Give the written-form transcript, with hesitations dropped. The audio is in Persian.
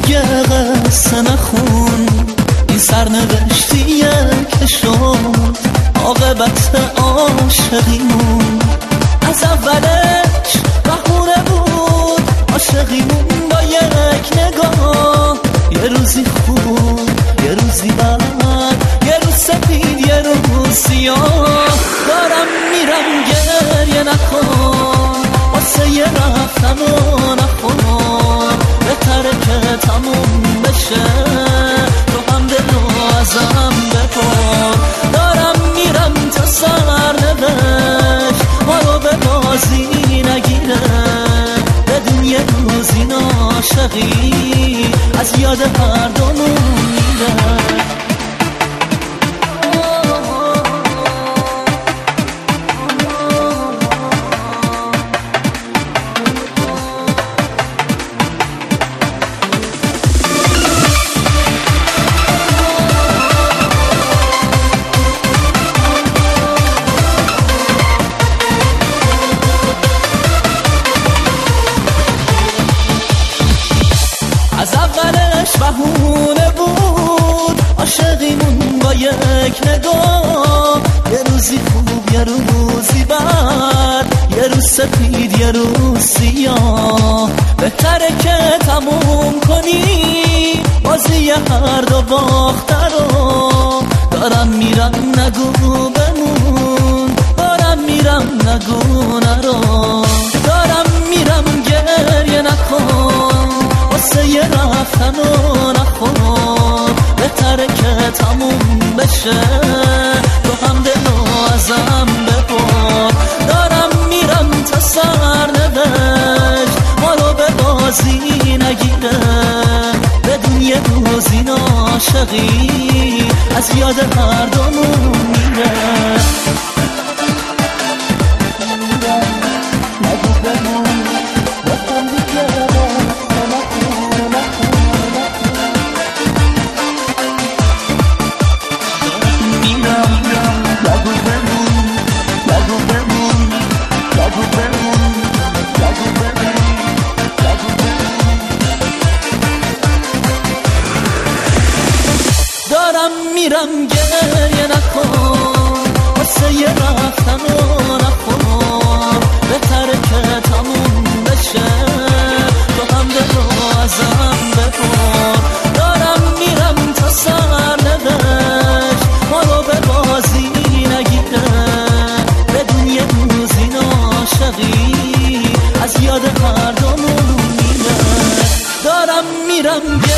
دیگه قصه نخون، این سرنوشتیه که شد عاقبت عاشقیمون. از اولش بهونه بود عاشقیمون با یک نگاه، یه روزی خوب یه روزی بد، یه روز سفید یه روز سیاه. دارم میرم گریه نکن واسه یه رفتن و نخون، بهتره که تموم بشه تو هم دل و ازم بپر. دارم میرم تا سرنوشت ما رو به بازی نگیره، بدون یه روز این عاشقی از یاد هر دومون میره. از اولش بهونه بود عاشقیمون با یک نگاه، یه روزی خوب یه روزی بد، یه روز سپید یه روز سیاه. بهتره که تموم کنی بازی هر دو باخته رو. دارم میرم نگو بمون، دارم میرم نگو نرو. دارم میرم گریه نکن واسه یه رفتن و نخون، بهتره که تموم بشه تو هم دل و ازم بپر. دارم میرم تا سرنوشت ما رو به بازی نگیره، بدون یه روز این عاشقی از یاد هر دومون میره. دارم میرم گریه نکن واسه یه رفتن و نخون، بهتره که تموم بشه تو هم دل و ازم بپر. دارم میرم تا سرنوشت ما رو به بازی نگیره، بدون یه روز این عاشقی از یاد هر دومون میره. دارم میرم